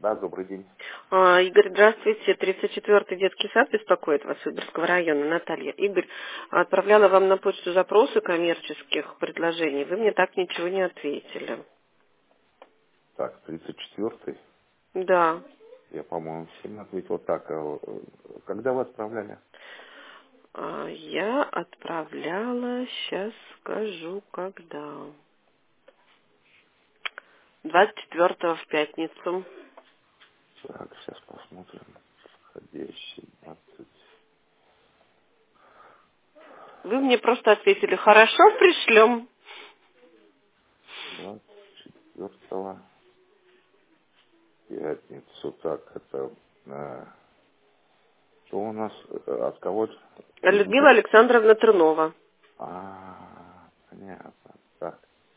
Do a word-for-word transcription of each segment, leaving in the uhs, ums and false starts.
Да, добрый день. А, Игорь, здравствуйте. тридцать четвёртый детский сад беспокоит вас, Выборгского района, Наталья. Игорь, отправляла вам на почту запросы коммерческих предложений. Вы мне так ничего не ответили. Так, тридцать четвёртый. Да. Я, по-моему, всем ответил так. а, э, Когда вы отправляли? А, Я отправляла, сейчас скажу, когда. двадцать четвёртого в пятницу. Так, сейчас посмотрим. Входящий двадцать. Вы мне просто ответили, хорошо, пришлем. двадцать четвёртого пятницу. Так, это... э, что у нас? э, От кого? Не Людмила по- Александровна Трунова. А, понятно. Так,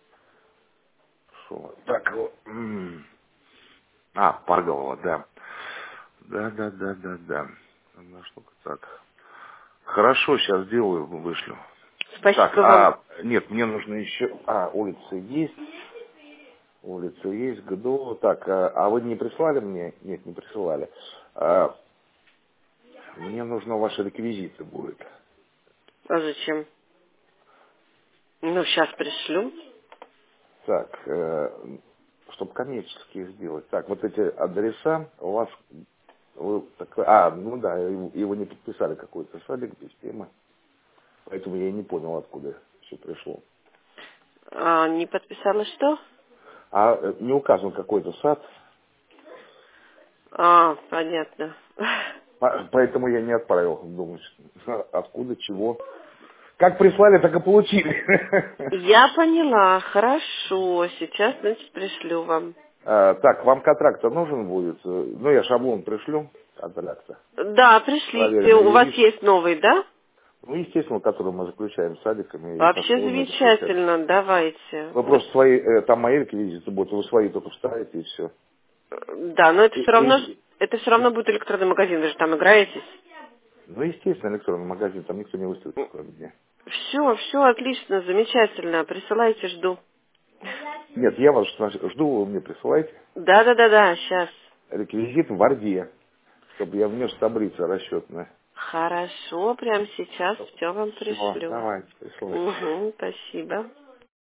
шо? Так, о, м. а, Парголова, да. Да, да, да, да, да. Одна штука, так. Хорошо, сейчас сделаю, вышлю. Так, Спасибо вам. а, нет, мне нужно еще... А, улица есть. Улица есть, ГДО. Так, а, а вы не прислали мне? Нет, не присылали. А, мне нужно ваши реквизиты будет. А зачем? Ну, сейчас пришлю. Так, чтобы коммерческие сделать. Так, вот эти адреса у вас... Вы так- а, ну да, его, его не подписали какой-то садик без темы. Поэтому я и не понял, откуда все пришло. А, не подписала что? А э, не указан какой-то сад. А, понятно. По- Поэтому я не отправил. Думаю, что- откуда, чего. Как прислали, так и получили. Я поняла, хорошо. Сейчас, значит, пришлю вам. А, Так, вам контракт нужен будет? Э, Ну, я шаблон пришлю контракта. Да, пришлите. У Проверенный вас юрист. есть новый, да? Ну, естественно, который мы заключаем с садиками и со Вообще школами заключаем. замечательно, давайте. Вы просто свои, э, там мои реквизиты будут, вы свои только вставите и все. Да, но это И, все равно, и- это все равно будет электронный магазин, вы же там играетесь. ну, естественно, электронный магазин, там никто не выставит, кроме меня. Все, все отлично, замечательно. Присылайте, жду. Нет, я вас жду, вы мне присылайте Да, да, да, да, сейчас. реквизит в Варде, чтобы я внес таблицу расчетную. Хорошо, прямо сейчас все вам Все, пришлю. давайте, присылайте. Угу, спасибо.